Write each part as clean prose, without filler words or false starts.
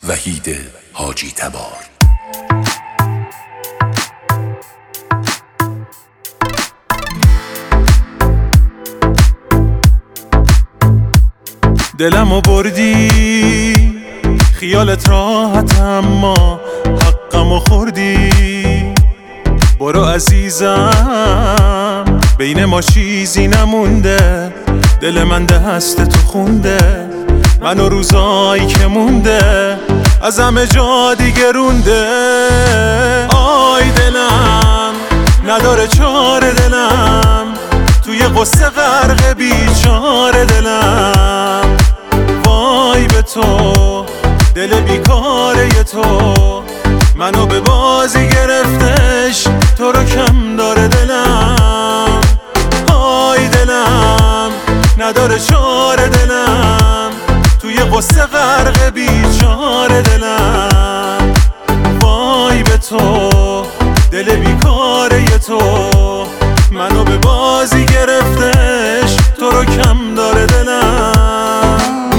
وحید حاجی تبار. دلمو بردی خیالت راحت اما حقمو خوردی. برو عزیزم بین ما چیزی نمونده، دل من دست تو خونده، من و روزایی که مونده از همه جا دیگه رونده. آی دلم نداره چاره، دلم توی قصه غرق بیچاره. دلم وای به تو دل بیکاره تو، منو به بازی گرفتش تو رو کم داره. دلم آی دلم نداره چاره، دلم توی قصه غرق بیچاره. دلم وای به تو دل بیکاره تو، منو به بازی گرفتش تو رو کم داره. دلم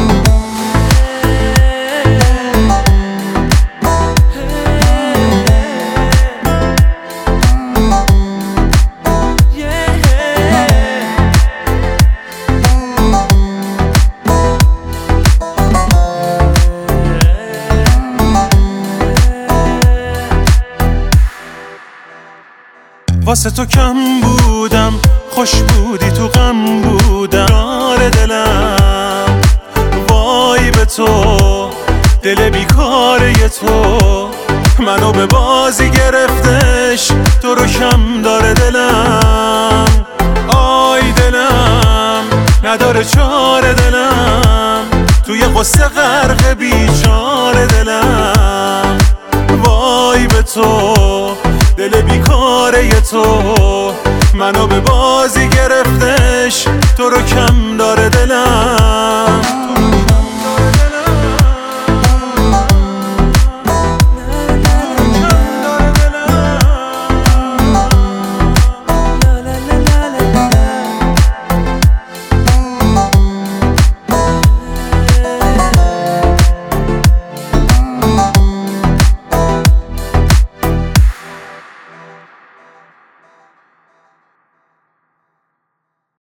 واسه تو کم بودم، خوش بودی تو غم بودم. دار دلم وای به تو دل بیکاره تو، منو به بازی گرفتش تو رو کم داره. دلم آی دلم نداره چاره، دلم توی قصه غرق بیچاره. دلم وای به تو دل بیکاره تو، منو به بازی گرفتش تو رو کم داره. دلم